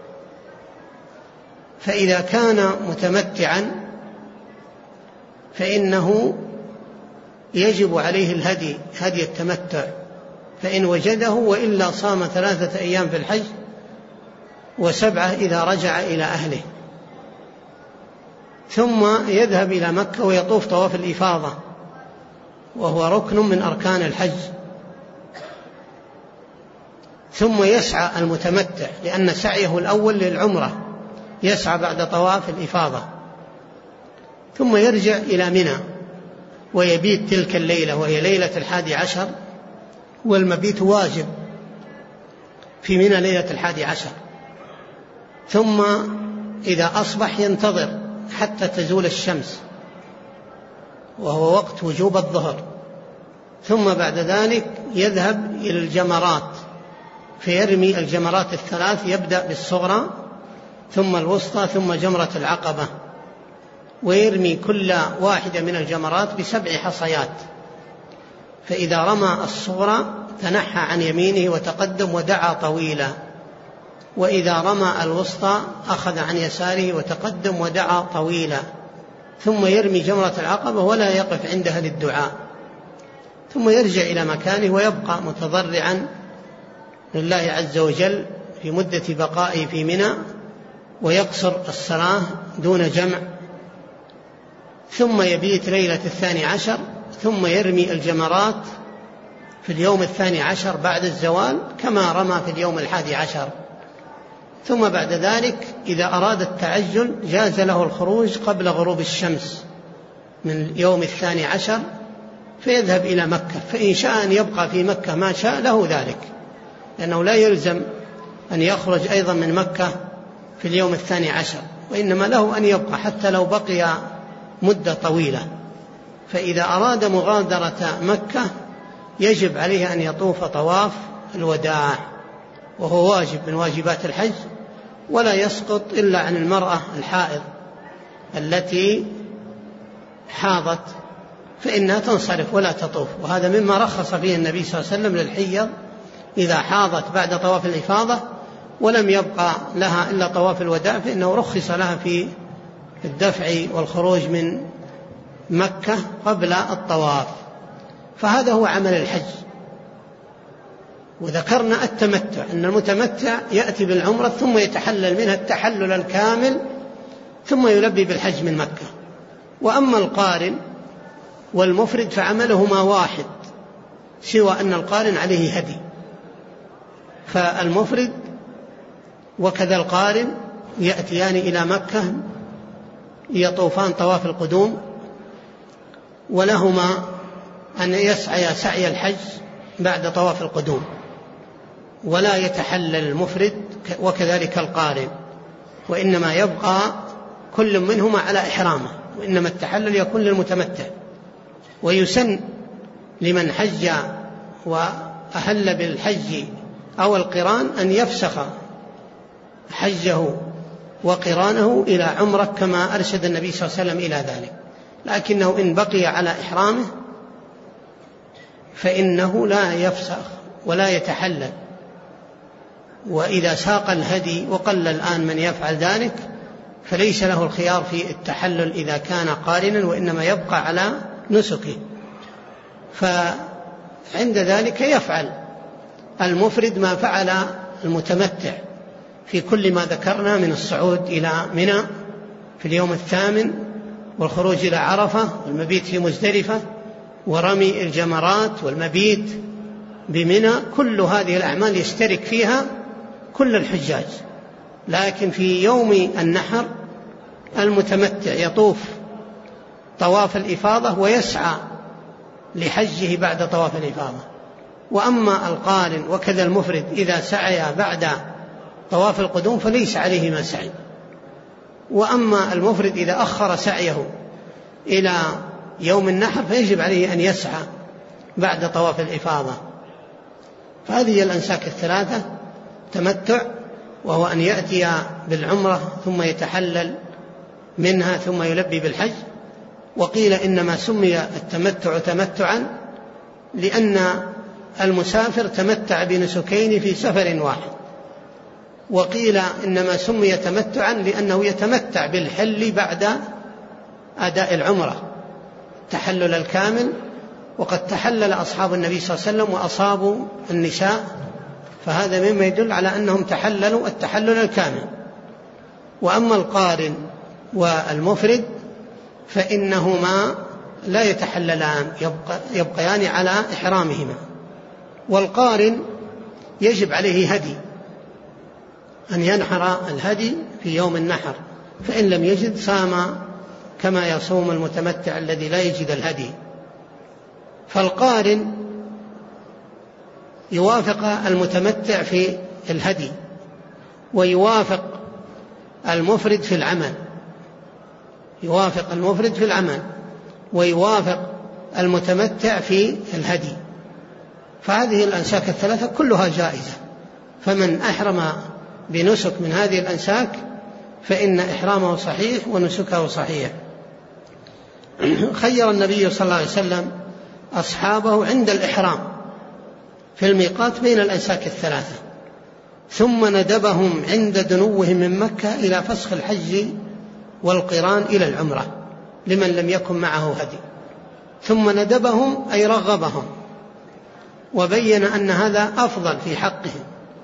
فإذا كان متمتعا فإنه يجب عليه الهدي، هدي التمتع، فإن وجده، وإلا صام ثلاثة أيام في الحج وسبعة إذا رجع إلى أهله. ثم يذهب إلى مكة ويطوف طواف الإفاضة، وهو ركن من أركان الحج. ثم يسعى المتمتع، لأن سعيه الأول للعمرة، يسعى بعد طواف الإفاضة، ثم يرجع إلى منى ويبيت تلك الليلة، وهي ليلة الحادي عشر، والمبيت واجب في منى ليلة الحادي عشر. ثم إذا أصبح ينتظر حتى تزول الشمس، وهو وقت وجوب الظهر. ثم بعد ذلك يذهب إلى الجمرات فيرمي الجمرات الثلاث، يبدأ بالصغرى ثم الوسطى ثم جمرة العقبة، ويرمي كل واحدة من الجمرات بسبع حصيات. فإذا رمى الصغرى تنحى عن يمينه وتقدم ودعا طويلا، وإذا رمى الوسطى أخذ عن يساره وتقدم ودعا طويلا، ثم يرمي جمرة العقبة ولا يقف عندها للدعاء، ثم يرجع إلى مكانه ويبقى متضرعا لله عز وجل في مدة بقائه في منى، ويقصر الصلاة دون جمع. ثم يبيت ليلة الثاني عشر، ثم يرمي الجمرات في اليوم الثاني عشر بعد الزوال كما رمى في اليوم الحادي عشر. ثم بعد ذلك إذا أراد التعجل جاز له الخروج قبل غروب الشمس من يوم الثاني عشر، فيذهب إلى مكة، فإن شاء أن يبقى في مكة ما شاء له ذلك، لأنه لا يلزم أن يخرج أيضا من مكة في اليوم الثاني عشر، وإنما له أن يبقى حتى لو بقي مدة طويلة. فإذا أراد مغادرة مكة يجب عليه أن يطوف طواف الوداع، وهو واجب من واجبات الحج، ولا يسقط إلا عن المرأة الحائض التي حاضت، فإنها تنصرف ولا تطوف. وهذا مما رخص فيه النبي صلى الله عليه وسلم للحيض إذا حاضت بعد طواف الإفاضة ولم يبقى لها إلا طواف الوداع، فإنه رخص لها في الدفع والخروج من مكة قبل الطواف. فهذا هو عمل الحج. وذكرنا التمتع، أن المتمتع يأتي بالعمرة ثم يتحلل منها التحلل الكامل ثم يلبي بالحج من مكة. وأما القارن والمفرد فعملهما واحد، سوى أن القارن عليه هدي. فالمفرد وكذا القارن يأتيان إلى مكة يطوفان طواف القدوم، ولهما أن يسعي سعي الحج بعد طواف القدوم، ولا يتحلل المفرد وكذلك القارن، وإنما يبقى كل منهما على إحرامه، وإنما التحلل يكون للمتمتع. ويسن لمن حج وأهل بالحج أو القران أن يفسخ حجه وقرانه إلى عمرة كما أرشد النبي صلى الله عليه وسلم إلى ذلك، لكنه إن بقي على إحرامه فإنه لا يفسخ ولا يتحلل. وإذا ساق الهدي، وقل الآن من يفعل ذلك، فليس له الخيار في التحلل إذا كان قارنا، وإنما يبقى على نسكه. فعند ذلك يفعل المفرد ما فعل المتمتع في كل ما ذكرنا من الصعود إلى منى في اليوم الثامن، والخروج إلى عرفة، والمبيت في مزدلفة، ورمي الجمرات، والمبيت بمنى. كل هذه الأعمال يشترك فيها كل الحجاج. لكن في يوم النحر المتمتع يطوف طواف الإفاضة ويسعى لحجه بعد طواف الإفاضة. وأما القارن وكذا المفرد إذا سعي بعد طواف القدوم فليس عليه ما سعي. وأما المفرد إذا أخر سعيه إلى يوم النحر فيجب عليه أن يسعى بعد طواف الإفاضة. فهذه الأنساك الثلاثة: تمتع، وهو أن يأتي بالعمرة ثم يتحلل منها ثم يلبي بالحج. وقيل إنما سمي التمتع تمتعا لأن المسافر تمتع بنسكين في سفر واحد. وقيل إنما سمي تمتعا لأنه يتمتع بالحل بعد أداء العمرة، تحلل الكامل وقد تحلل أصحاب النبي صلى الله عليه وسلم وأصابوا النساء، فهذا مما يدل على أنهم تحللوا التحلل الكامل. وأما القارن والمفرد فإنهما لا يتحللان، يبقى يبقيان على إحرامهما. والقارن يجب عليه هدي، أن ينحر الهدي في يوم النحر، فإن لم يجد صام كما يصوم المتمتع الذي لا يجد الهدي. فالقارن يوافق المتمتع في الهدي، ويوافق المفرد في العمل، يوافق المفرد في العمل ويوافق المتمتع في الهدي. فهذه الأنساك الثلاثة كلها جائزة، فمن أحرم بنسك من هذه الأنساك فإن إحرامه صحيح ونسكه صحيح. خير النبي صلى الله عليه وسلم أصحابه عند الإحرام في الميقات بين الأنساك الثلاثة، ثم ندبهم عند دنوهم من مكة إلى فسخ الحج والقران إلى العمرة لمن لم يكن معه هدي. ثم ندبهم أي رغبهم وبين أن هذا أفضل في حقهم،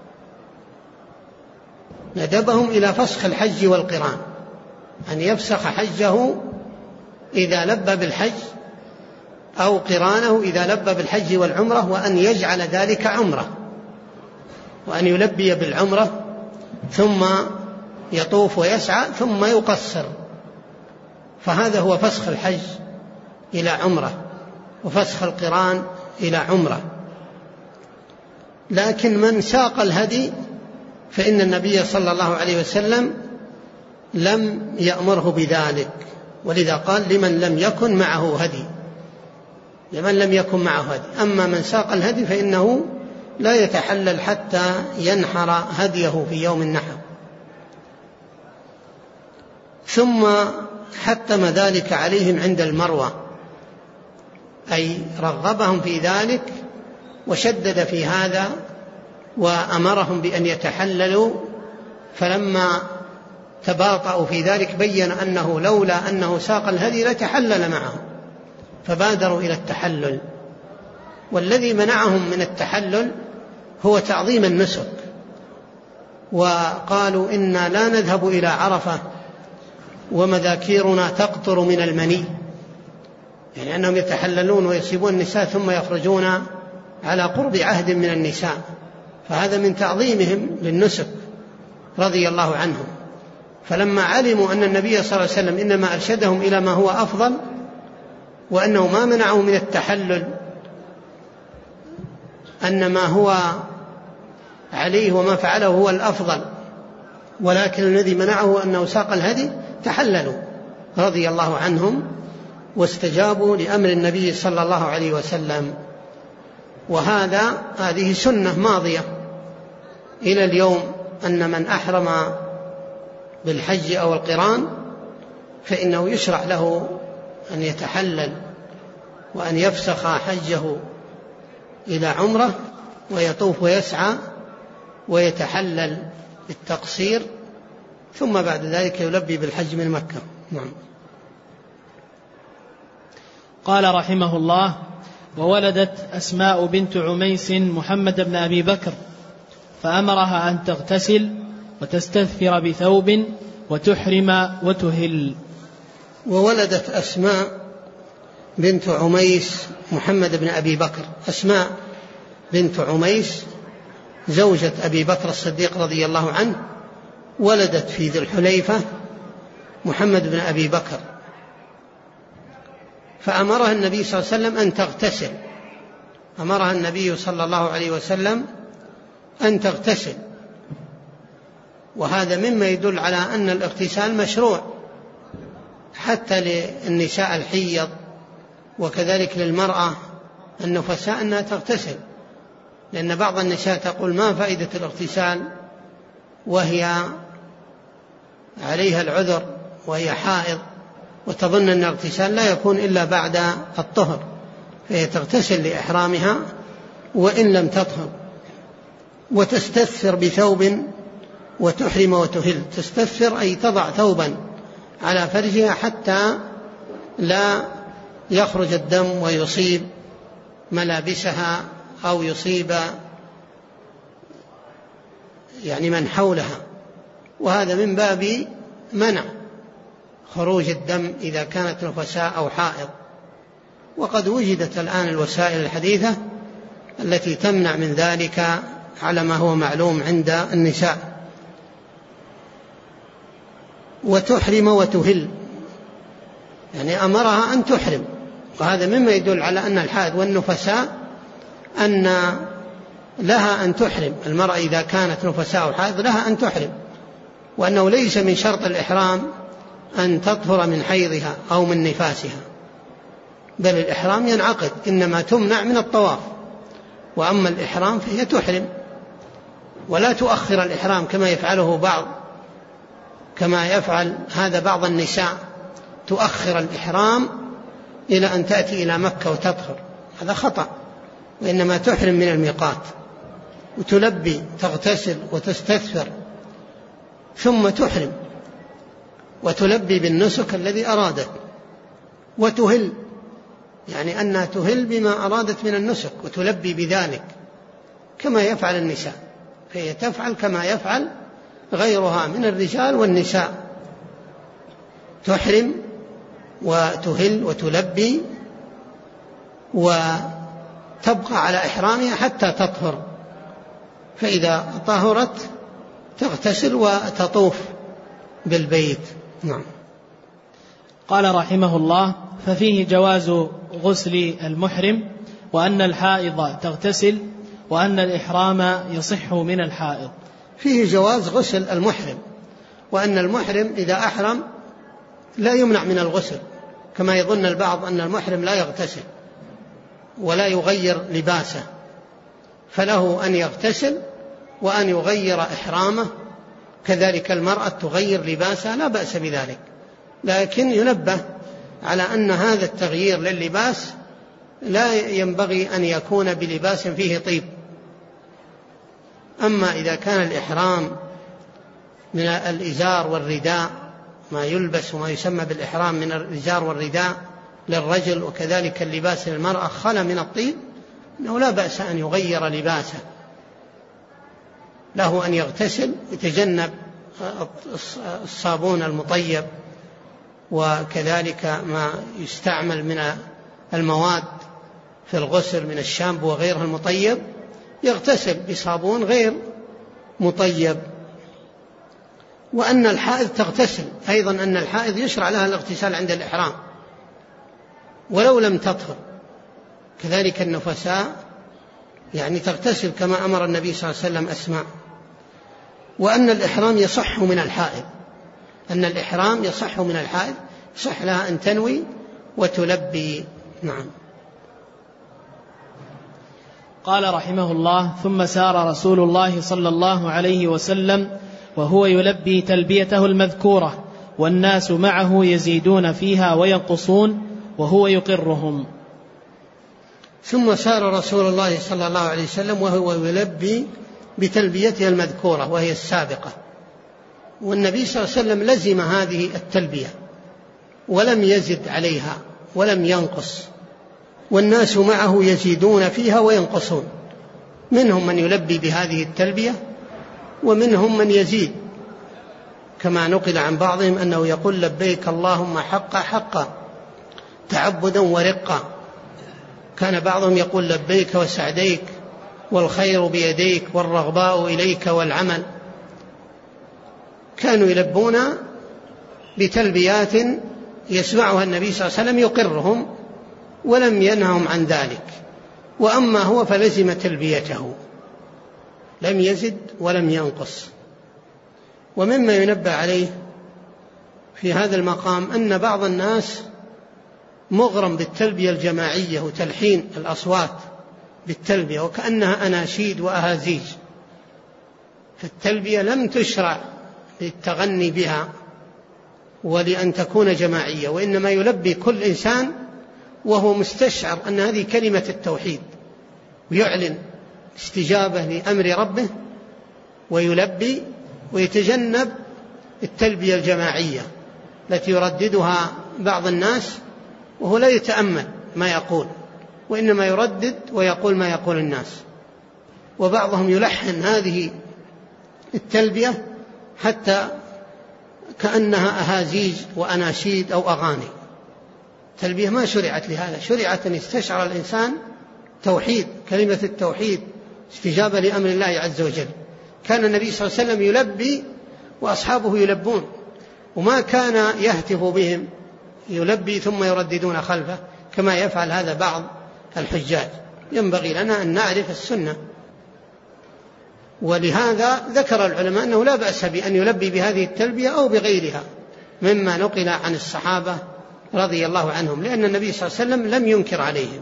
ندبهم إلى فسخ الحج والقران، أن يفسخ حجه إذا لبى بالحج أو قرانه إذا لبى بالحج والعمرة، وأن يجعل ذلك عمرة، وأن يلبي بالعمرة ثم يطوف ويسعى ثم يقصر. فهذا هو فسخ الحج إلى عمرة وفسخ القران إلى عمرة. لكن من ساق الهدي فإن النبي صلى الله عليه وسلم لم يأمره بذلك، ولذا قال لمن لم يكن معه هدي، لمن لم يكن معه هدي. أما من ساق الهدي فإنه لا يتحلل حتى ينحر هديه في يوم النحر. ثم حتم ذلك عليهم عند المروة، أي رغبهم في ذلك وشدد في هذا وأمرهم بأن يتحللوا، فلما تباطؤوا في ذلك بين أنه لولا أنه ساق الهدي لتحلل معهم، فبادروا إلى التحلل. والذي منعهم من التحلل هو تعظيم النسك، وقالوا إنا لا نذهب إلى عرفة ومذاكيرنا تقطر من المني، يعني أنهم يتحللون ويصيبون النساء ثم يخرجون على قرب عهد من النساء، فهذا من تعظيمهم للنسك رضي الله عنهم. فلما علموا أن النبي صلى الله عليه وسلم إنما أرشدهم إلى ما هو أفضل، وأنه ما منعه من التحلل، أن ما هو عليه وما فعله هو الأفضل، ولكن الذي منعه أنه ساق الهدي، تحللوا رضي الله عنهم واستجابوا لأمر النبي صلى الله عليه وسلم. وهذا هذه سنة ماضية إلى اليوم، أن من أحرم بالحج أو القران فإنه يشرع له أن يتحلل وأن يفسخ حجه إلى عمرة ويطوف ويسعى ويتحلل بالتقصير، ثم بعد ذلك يلبي بالحج من مكة. نعم. قال رحمه الله: وولدت أسماء بنت عميس محمد بن أبي بكر، فأمرها أن تغتسل وتستثفر بثوب وتحرم وتهل. وولدت أسماء بنت عميس محمد بن أبي بكر. أسماء بنت عميس زوجة أبي بكر الصديق رضي الله عنه، ولدت في ذي الحليفة محمد بن أبي بكر، فأمرها النبي صلى الله عليه وسلم أن تغتسل، أمرها النبي صلى الله عليه وسلم أن تغتسل. وهذا مما يدل على أن الاغتسال مشروع حتى للنساء الحيض، وكذلك للمرأة النفساء أنها تغتسل، لأن بعض النساء تقول ما فائدة الاغتسال وهي عليها العذر وهي حائض، وتظن أن الاغتسال لا يكون إلا بعد الطهر، فهي تغتسل لإحرامها وإن لم تطهر. وتستثفر بثوب وتحرم وتهل. تستثفر أي تضع ثوبا على فرجها حتى لا يخرج الدم ويصيب ملابسها أو يصيب يعني من حولها، وهذا من باب منع خروج الدم إذا كانت نفساء أو حائض. وقد وجدت الآن الوسائل الحديثة التي تمنع من ذلك على ما هو معلوم عند النساء. وتحرم وتهل، يعني أمرها أن تحرم، وهذا مما يدل على أن الحائض والنفساء أن لها أن تحرم. المرأة إذا كانت نفساء أو حائض لها أن تحرم، وأنه ليس من شرط الإحرام أن تطهر من حيضها أو من نفاسها، بل الإحرام ينعقد، إنما تمنع من الطواف. وأما الإحرام فهي تحرم، ولا تؤخر الإحرام كما يفعله بعض كما يفعل هذا بعض النساء، تؤخر الإحرام إلى أن تأتي إلى مكة وتطهر، هذا خطأ. وإنما تحرم من الميقات وتلبي، تغتسل وتستثفر ثم تحرم وتلبي بالنسك الذي أرادت، وتهل، يعني أنها تهل بما أرادت من النسك وتلبي بذلك كما يفعل النساء، فهي تفعل كما يفعل غيرها من الرجال والنساء، تحرم وتهل وتلبي وتبقى على إحرامها حتى تطهر، فإذا طهرت تغتسل وتطوف بالبيت. نعم. قال رحمه الله: ففيه جواز غسل المحرم، وأن الحائض تغتسل، وأن الإحرام يصح من الحائض. فيه جواز غسل المحرم، وأن المحرم إذا أحرم لا يمنع من الغسل، كما يظن البعض أن المحرم لا يغتسل ولا يغير لباسه، فله أن يغتسل وأن يغير إحرامه، كذلك المرأة تغير لباسها، لا بأس بذلك، لكن ينبه على أن هذا التغيير لللباس لا ينبغي أن يكون بلباس فيه طيب. أما إذا كان الإحرام من الإزار والرداء، ما يلبس وما يسمى بالإحرام من الإزار والرداء للرجل، وكذلك اللباس للمرأة، خلا من الطيب، أنه لا بأس أن يغير لباسه، له أن يغتسل ويتجنب الصابون المطيب، وكذلك ما يستعمل من المواد في الغسل من الشامبو وغيره المطيب، يغتسل بصابون غير مطيب. وأن الحائض تغتسل أيضا، أن الحائض يشرع لها الاغتسال عند الإحرام ولو لم تطهر، كذلك النفساء يعني تغتسل كما أمر النبي صلى الله عليه وسلم أسماء. وأن الإحرام يصح من الحائض، أن الإحرام يصح من الحائض، يصح لها أن تنوي وتلبي. نعم. قال رحمه الله: ثم سار رسول الله صلى الله عليه وسلم وهو يلبي تلبيته المذكورة، والناس معه يزيدون فيها وينقصون، وهو يقرهم. ثم سار رسول الله صلى الله عليه وسلم وهو يلبي بتلبيته المذكورة وهي السابقة، والنبي صلى الله عليه وسلم لزم هذه التلبية ولم يزد عليها ولم ينقص، والناس معه يزيدون فيها وينقصون، منهم من يلبي بهذه التلبية ومنهم من يزيد، كما نقل عن بعضهم أنه يقول: لبيك اللهم حقا حقا تعبدا ورقا. كان بعضهم يقول: لبيك وسعديك والخير بيديك والرغباء إليك والعمل. كانوا يلبون بتلبيات يسمعها النبي صلى الله عليه وسلم يقرهم ولم ينههم عن ذلك. وأما هو فلزم تلبيته، لم يزد ولم ينقص. ومما ينبه عليه في هذا المقام أن بعض الناس مغرم بالتلبية الجماعية وتلحين الأصوات بالتلبية وكأنها أناشيد وأهازيج، فالتلبية لم تشرع للتغني بها ولأن تكون جماعية، وإنما يلبي كل إنسان وهو مستشعر أن هذه كلمة التوحيد، ويعلن استجابة لأمر ربه ويلبي، ويتجنب التلبية الجماعية التي يرددها بعض الناس وهو لا يتأمل ما يقول وإنما يردد ويقول ما يقول الناس. وبعضهم يلحن هذه التلبية حتى كأنها أهازيج وأناشيد أو أغاني. التلبية ما شرعت لهذا، شرعت أن يستشعر الإنسان توحيد، كلمة التوحيد، استجابة لأمر الله عز وجل. كان النبي صلى الله عليه وسلم يلبي وأصحابه يلبون، وما كان يهتف بهم يلبي ثم يرددون خلفه كما يفعل هذا بعض الحجاج. ينبغي لنا أن نعرف السنة. ولهذا ذكر العلماء أنه لا بأس بأن يلبي بهذه التلبية أو بغيرها مما نقل عن الصحابة رضي الله عنهم، لأن النبي صلى الله عليه وسلم لم ينكر عليهم،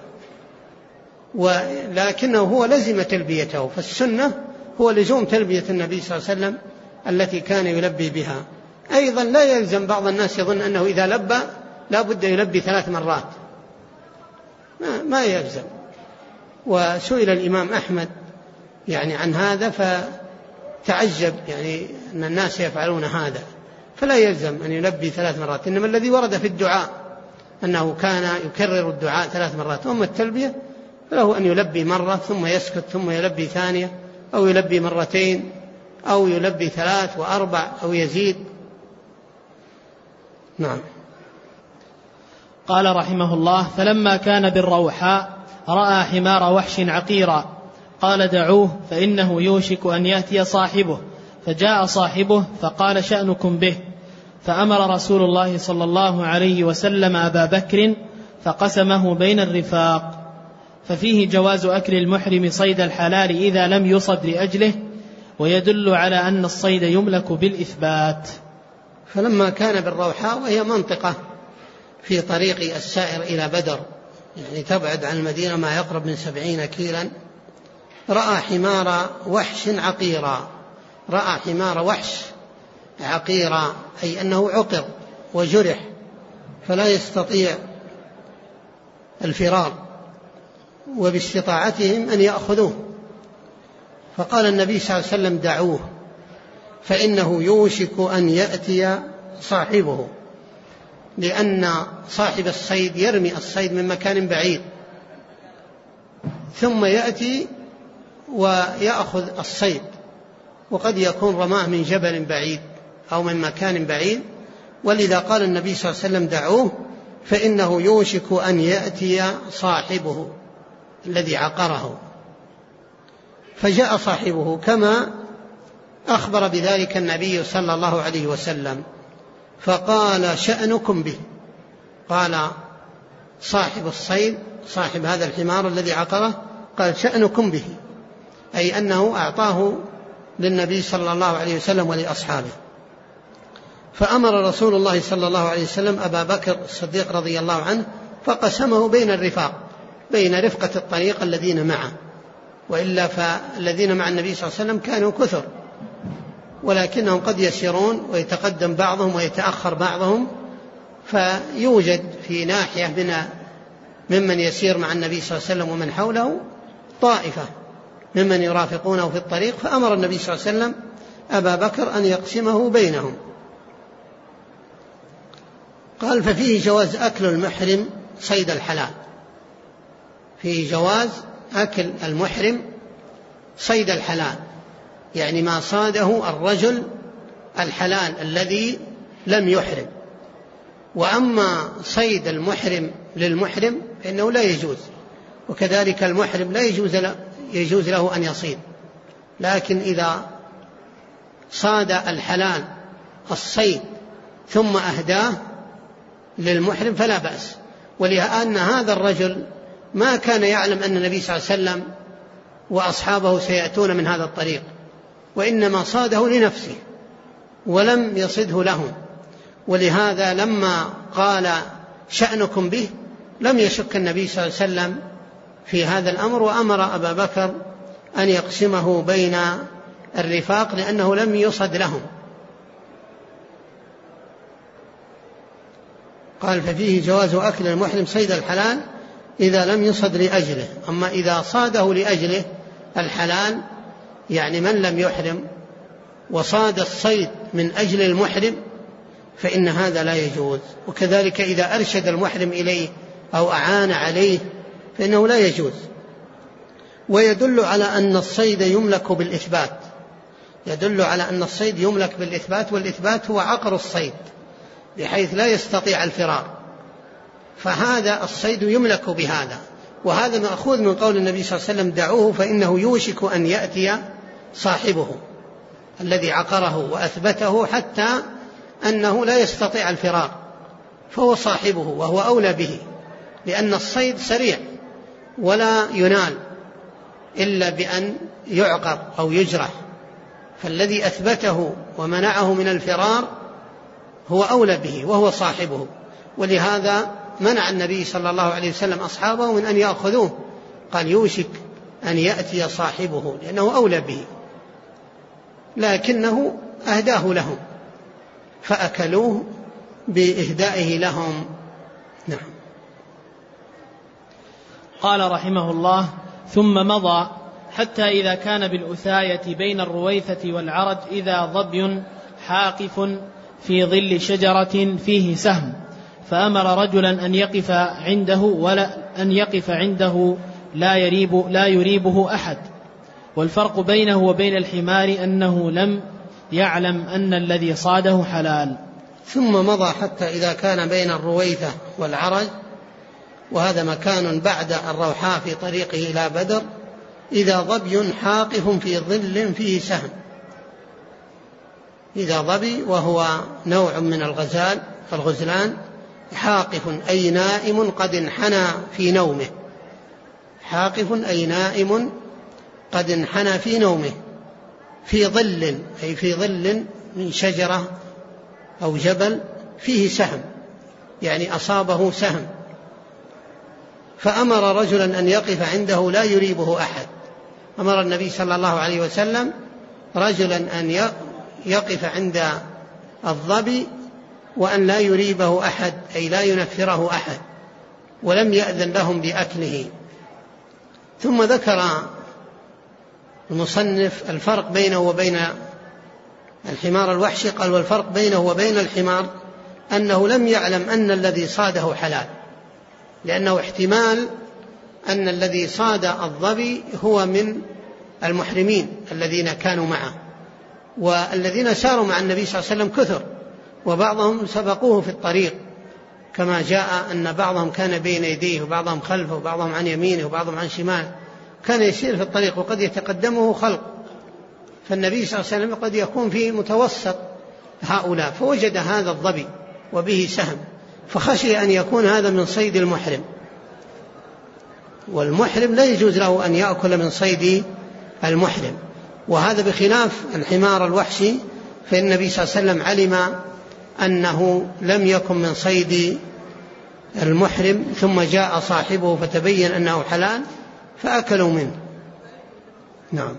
ولكنه هو لزم تلبيته. فالسنة هو لزوم تلبية النبي صلى الله عليه وسلم التي كان يلبي بها. أيضا لا يلزم، بعض الناس يظن أنه إذا لبى لا بد يلبي ثلاث مرات، ما, ما يلزم. وسئل الإمام أحمد يعني عن هذا فتعجب، يعني أن الناس يفعلون هذا، فلا يلزم أن يلبي ثلاث مرات، إنما الذي ورد في الدعاء أنه كان يكرر الدعاء ثلاث مرات. أما التلبية فله أن يلبي مرة ثم يسكت ثم يلبي ثانية، أو يلبي مرتين، أو يلبي ثلاث وأربع، أو يزيد. نعم. قال رحمه الله: فلما كان بالروحاء رأى حمار وحش عقيرا، قال: دعوه فإنه يوشك أن يأتي صاحبه. فجاء صاحبه فقال: شأنكم به. فأمر رسول الله صلى الله عليه وسلم أبا بكر فقسمه بين الرفاق. ففيه جواز أكل المحرم صيد الحلال إذا لم يصد لأجله، ويدل على أن الصيد يملك بالإثبات. فلما كان بالروحاء، وهي منطقة في طريق السائر إلى بدر، يعني تبعد عن المدينة ما يقرب من سبعين كيلا، رأى حمار وحش عقيرا. رأى حمار وحش عقيرا أي أنه عقر وجرح فلا يستطيع الفرار، وباستطاعتهم أن يأخذوه. فقال النبي صلى الله عليه وسلم: دعوه فإنه يوشك أن يأتي صاحبه، لأن صاحب الصيد يرمي الصيد من مكان بعيد ثم يأتي ويأخذ الصيد، وقد يكون رماه من جبل بعيد أو من مكان بعيد. ولذا قال النبي صلى الله عليه وسلم: دعوه فإنه يوشك أن يأتي صاحبه الذي عقره. فجاء صاحبه كما أخبر بذلك النبي صلى الله عليه وسلم، فقال: شأنكم به. قال صاحب الصيد، صاحب هذا الحمار الذي عقره، قال: شأنكم به، أي أنه أعطاه للنبي صلى الله عليه وسلم ولأصحابه. فأمر رسول الله صلى الله عليه وسلم أبا بكر الصديق رضي الله عنه فقسمه بين الرفاق، بين رفقة الطريق الذين معه، وإلا فالذين مع النبي صلى الله عليه وسلم كانوا كثر، ولكنهم قد يسيرون ويتقدم بعضهم ويتأخر بعضهم، فيوجد في ناحية من ممن يسير مع النبي صلى الله عليه وسلم ومن حوله طائفة ممن يرافقونه في الطريق. فأمر النبي صلى الله عليه وسلم أبا بكر أن يقسمه بينهم. قال: ففيه جواز أكل المحرم صيد الحلال. فيه جواز أكل المحرم صيد الحلال، يعني ما صاده الرجل الحلال الذي لم يحرم. وأما صيد المحرم للمحرم فإنه لا يجوز، وكذلك المحرم لا يجوز له, يجوز له أن يصيد. لكن إذا صاد الحلال الصيد ثم أهداه للمحرم فلا بأس. ولأن هذا الرجل ما كان يعلم أن النبي صلى الله عليه وسلم وأصحابه سيأتون من هذا الطريق، وإنما صاده لنفسه ولم يصده لهم. ولهذا لما قال: شأنكم به، لم يشك النبي صلى الله عليه وسلم في هذا الأمر، وأمر أبا بكر أن يقسمه بين الرفاق لأنه لم يصد لهم. قال: ففيه جواز أكل المحرم صيد الحلال إذا لم يصد لأجله. أما إذا صاده لأجله الحلال، يعني من لم يحرم وصاد الصيد من أجل المحرم، فإن هذا لا يجوز. وكذلك إذا أرشد المحرم إليه أو أعان عليه فإنه لا يجوز. ويدل على أن الصيد يملك بالإثبات، يدل على أن الصيد يملك بالإثبات، والإثبات هو عقر الصيد بحيث لا يستطيع الفرار، فهذا الصيد يملك بهذا. وهذا مأخوذ من قول النبي صلى الله عليه وسلم: دعوه فإنه يوشك أن يأتي صاحبه، الذي عقره وأثبته حتى أنه لا يستطيع الفرار، فهو صاحبه وهو أولى به، لأن الصيد سريع ولا ينال إلا بأن يعقر أو يجرح، فالذي أثبته ومنعه من الفرار هو أولى به وهو صاحبه. ولهذا منع النبي صلى الله عليه وسلم أصحابه من أن يأخذوه، قال: يوشك أن يأتي صاحبه، لأنه أولى به، لكنه أهداه لهم فأكلوه بإهدائه لهم. نعم. قال رحمه الله: ثم مضى حتى إذا كان بالأثاية بين الرويثة والعرج إذا ظبي حاقف في ظل شجرة فيه سهم، فأمر رجلا أن يقف عنده ولا أن يقف عنده لا يريب لا يريبه أحد. والفرق بينه وبين الحمار أنه لم يعلم أن الذي صاده حلال. ثم مضى حتى إذا كان بين الرويثة والعرج، وهذا مكان بعد الروحاء في طريقه إلى بدر، إذا ظبي حاقف في ظل فيه سهم. إذا ظبي وهو نوع من الغزال الغزلان، حاقف أي نائم قد انحنى في نومه، حاقف أي نائم قد انحنى في نومه، في ظل أي في ظل من شجرة أو جبل فيه سهم، يعني أصابه سهم، فأمر رجلا أن يقف عنده لا يريبه أحد. أمر النبي صلى الله عليه وسلم رجلا أن يقف عند الظبي وأن لا يريبه أحد، أي لا ينفره أحد، ولم يأذن لهم بأكله. ثم ذكر المصنف الفرق بينه وبين الحمار الوحشي، قال: والفرق بينه وبين الحمار أنه لم يعلم أن الذي صاده حلال، لأنه احتمال أن الذي صاد الظبي هو من المحرمين الذين كانوا معه، والذين ساروا مع النبي صلى الله عليه وسلم كثر، وبعضهم سبقوه في الطريق، كما جاء أن بعضهم كان بين يديه وبعضهم خلفه وبعضهم عن يمينه وبعضهم عن شماله، كان يسير في الطريق وقد يتقدمه خلق، فالنبي صلى الله عليه وسلم قد يكون في متوسط هؤلاء، فوجد هذا الظبي وبه سهم، فخشي أن يكون هذا من صيد المحرم، والمحرم لا يجوز له أن يأكل من صيد المحرم. وهذا بخلاف الحمار الوحشي، فالنبي صلى الله عليه وسلم علم أنه لم يكن من صيد المحرم، ثم جاء صاحبه فتبين أنه حلال فأكلوا منه. نعم.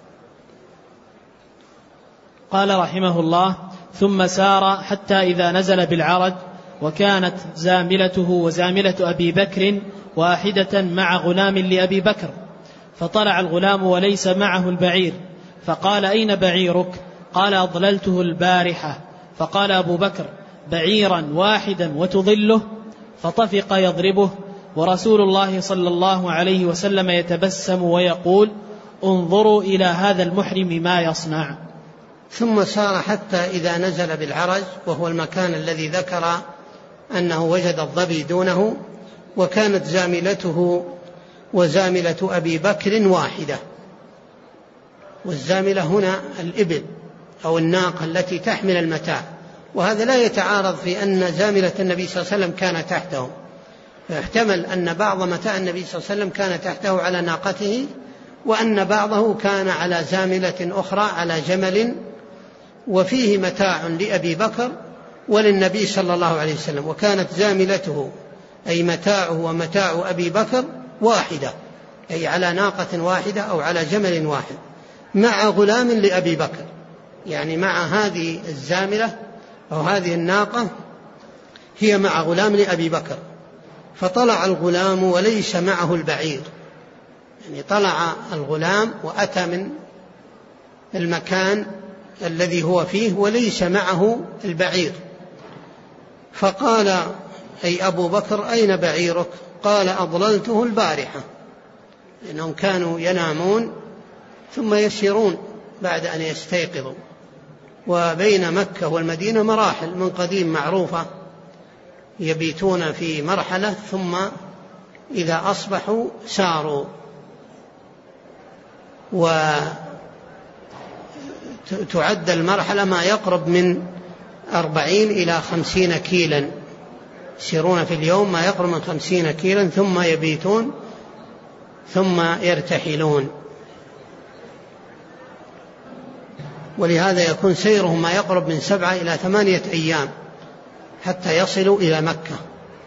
قال رحمه الله: ثم سار حتى إذا نزل بالعرج، وكانت زاملته وزاملة أبي بكر واحدة مع غلام لأبي بكر، فطلع الغلام وليس معه البعير، فقال: أين بعيرك؟ قال: أضللته البارحة. فقال أبو بكر: بعيرا واحدا وتضله؟ فطفق يضربه، ورسول الله صلى الله عليه وسلم يتبسم ويقول: انظروا إلى هذا المحرم ما يصنع. ثم سار حتى إذا نزل بالعرج، وهو المكان الذي ذكر أنه وجد الظبي دونه، وكانت زاملته وزاملة أبي بكر واحدة. والزاملة هنا الإبل أو الناقة التي تحمل المتاع، وهذا لا يتعارض في أن زاملة النبي صلى الله عليه وسلم كان تحته، فيحتمل أن بعض متاع النبي صلى الله عليه وسلم كان تحته على ناقته، وأن بعضه كان على زاملة أخرى على جمل، وفيه متاع لأبي بكر وللنبي صلى الله عليه وسلم، وكانت زاملته أي متاعه ومتاع أبي بكر واحدة، أي على ناقة واحدة أو على جمل واحد، مع غلام لأبي بكر، يعني مع هذه الزاملة أو هذه الناقة هي مع غلام لأبي بكر. فطلع الغلام وليس معه البعير، يعني طلع الغلام وأتى من المكان الذي هو فيه وليس معه البعير، فقال أي أبو بكر: أين بعيرك؟ قال أضللته البارحة، لأنهم كانوا ينامون ثم يسيرون بعد أن يستيقظوا، وبين مكة والمدينة مراحل من قديم معروفة، يبيتون في مرحلة ثم إذا أصبحوا ساروا، وتعد المرحلة ما يقرب من أربعين إلى خمسين كيلا، يسيرون في اليوم ما يقرب من خمسين كيلا ثم يبيتون ثم يرتحلون، ولهذا يكون سيرهم ما يقرب من سبعة إلى ثمانية أيام حتى يصلوا إلى مكة.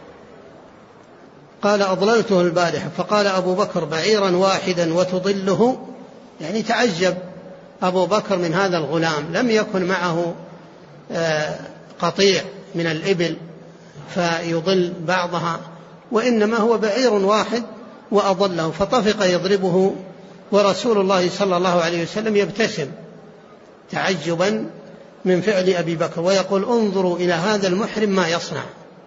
قال أضللته البارحة، فقال أبو بكر بعيرا واحدا وتضله، يعني تعجب أبو بكر من هذا الغلام، لم يكن معه قطيع من الإبل فيضل بعضها، وإنما هو بعير واحد وأضله، فطفق يضربه، ورسول الله صلى الله عليه وسلم يبتسم تعجبا من فعل أبي بكر ويقول انظروا إلى هذا المحرم ما يصنع.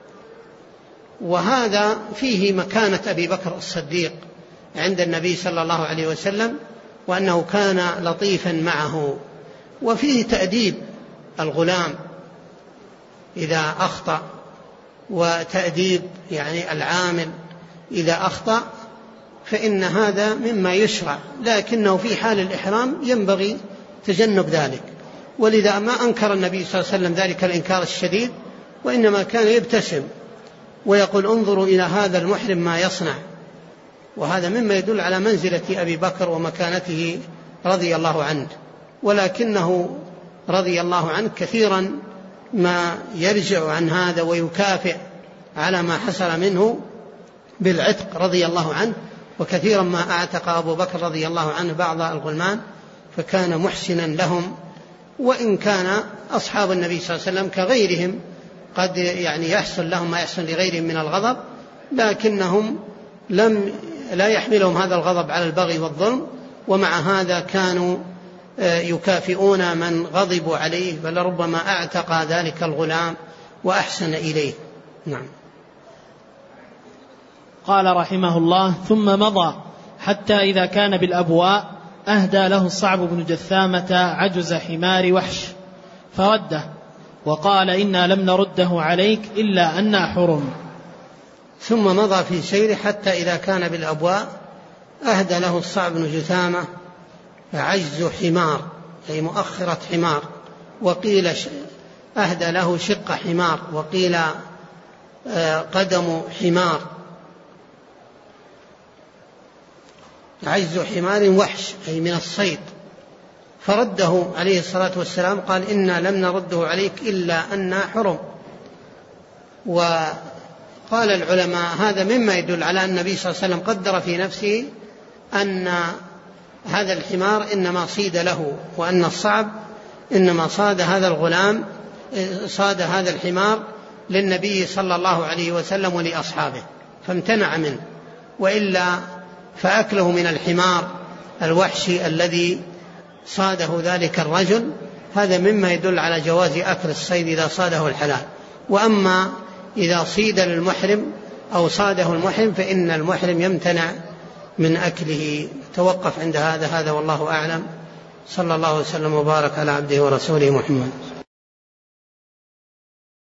وهذا فيه مكانة أبي بكر الصديق عند النبي صلى الله عليه وسلم، وأنه كان لطيفا معه، وفيه تأديب الغلام إذا أخطأ، وتأديب يعني العامل إذا أخطأ، فإن هذا مما يشرع، لكنه في حال الإحرام ينبغي تجنب ذلك. ولذا ما أنكر النبي صلى الله عليه وسلم ذلك الإنكار الشديد، وإنما كان يبتسم ويقول انظروا إلى هذا المحرم ما يصنع. وهذا مما يدل على منزلة أبي بكر ومكانته رضي الله عنه، ولكنه رضي الله عنه كثيرا ما يرجع عن هذا ويكافئ على ما حصل منه بالعتق رضي الله عنه، وكثيرا ما أعتق أبو بكر رضي الله عنه بعض الغلمان فكان محسنا لهم. وإن كان أصحاب النبي صلى الله عليه وسلم كغيرهم قد يعني يحصل لهم ما يحصل لغيرهم من الغضب، لكنهم لم لا يحملهم هذا الغضب على البغي والظلم، ومع هذا كانوا يكافئون من غضبوا عليه، بل ربما أعتق ذلك الغلام وأحسن إليه. نعم. قال رحمه الله ثم مضى حتى إذا كان بالأبواء أهدى له الصعب بن جثامة عجز حمار وحش فرده، وقال إنا لم نرده عليك إلا أنا حرم. ثم مضى في سيره حتى إذا كان بالأبواء أهدى له الصعب بن جثامة عجز حمار، أي مؤخرة حمار، وقيل أهدى له شق حمار، وقيل قدم حمار، عجز حمار وحش أي من الصيد، فرده عليه الصلاة والسلام قال إنا لم نرده عليك إلا أننا حرم. وقال العلماء هذا مما يدل على أن النبي صلى الله عليه وسلم قدر في نفسه أن هذا الحمار إنما صيد له، وأن الصعب إنما صاد هذا الغلام صاد هذا الحمار للنبي صلى الله عليه وسلم ولأصحابه فامتنع منه، وإلا فأكله من الحمار الوحشي الذي صاده ذلك الرجل هذا مما يدل على جواز أكل الصيد إذا صاده الحلال. وأما إذا صيد للمحرم أو صاده المحرم فإن المحرم يمتنع من أكله. توقف عند هذا هذا والله أعلم. صلى الله وسلم وبارك على عبده ورسوله محمد.